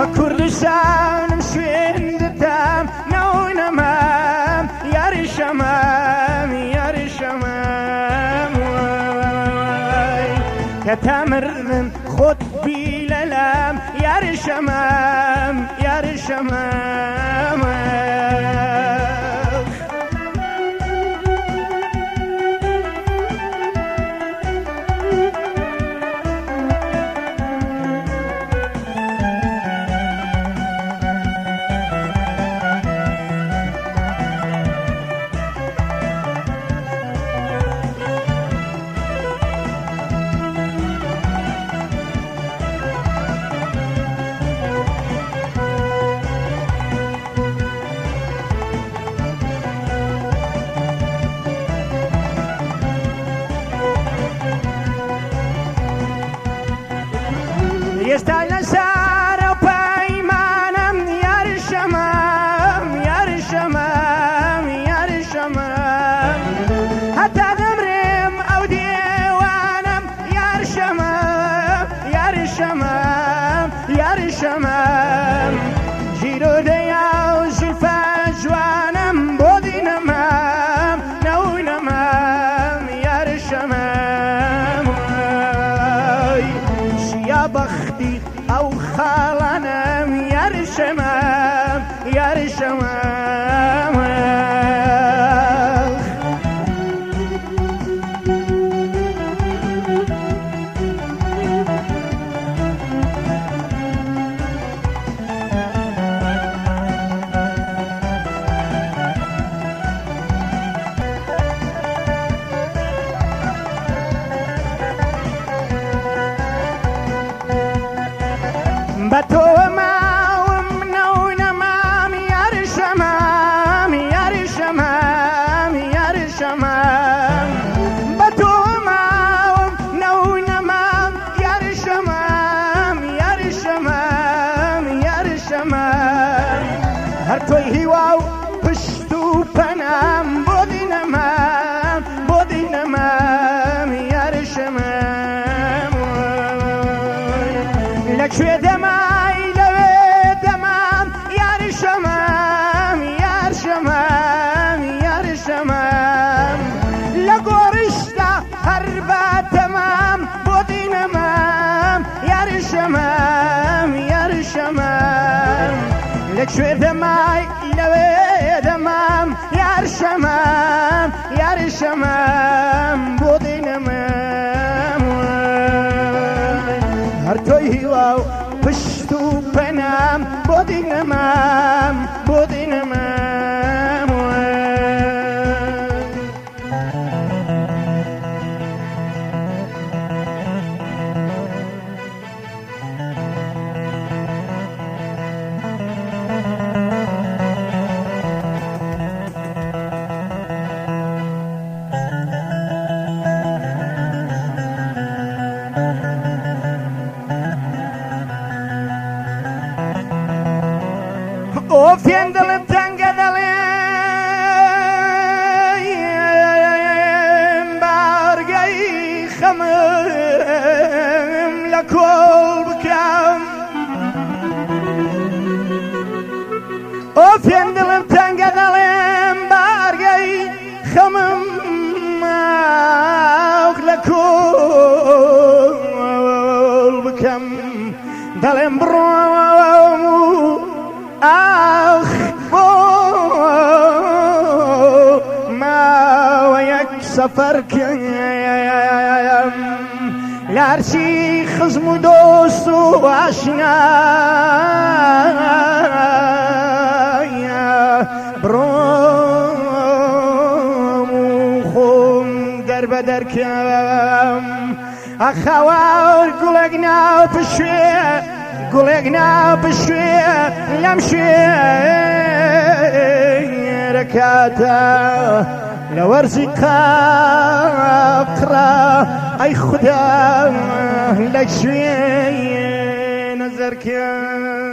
كردستانم شوێندتام نەوەنەمام یاری شەمام یاری شەمام کە تامردن خۆت بی لەلام یاری شەمام یاری شەمام ئێستا لەسارە پەیمانم یاری شەمام یاری شەمام یاری شەمام هەتا دەمرێم ئەو دێوانم یاری شەمام یاری شەمام یاری شەمام ژیرۆدەیا و زولفە جوانم بۆ دینەمام نەوەنەمام یاری شەمام شیا بەختی ئەو خاڵانم یاری شەمام یاری شەمام بە تۆوە ماوم نەوەنەمام یاری شەمام یاری شەمام یاری شەمام بە تۆوە ماوم نەوەنەمام یاری شەمام یاری شەمام یاری شەمام هەر تۆی هیوا و پشت و پەنام بۆ دینەمام بۆ دینەمام یاری شەمام لەکوێ دەمای لەوێ دەمام یاری شەمام یار شەمام یاری شەمام لە گۆڕیشتا هەر بە تەمام بۆ دینەمام یاری شەمام یاری شەمام لەکوێ دەمای لەوێ دەمام یار شەمام یاری شەمام بۆ دینەمام هەر تۆی هیوا و پشت و پەنام بۆ دینەمام بۆ دینەمام ئۆفێن دڵم تەنگە دەڵێم بارگەی خەمم لە کۆڵ بکەم ئۆفێن دڵم تەنگە دەڵێم بارگەی خەمم لە کۆڵ بکەم دەڵێم بڕۆم آخ بۆ ماوە یەک سەفەر کەم لارچی خزم و دۆست و ئاشنایە بڕۆم و خۆم دەربە دەرکەم ئەخەوار گوڵێک ناو پشوێ گوڵێک ناو پشوێ لەم شوێرەکاتە لە وەرزی قاقڕا ئەی خودا لە شوێ نەزەرکە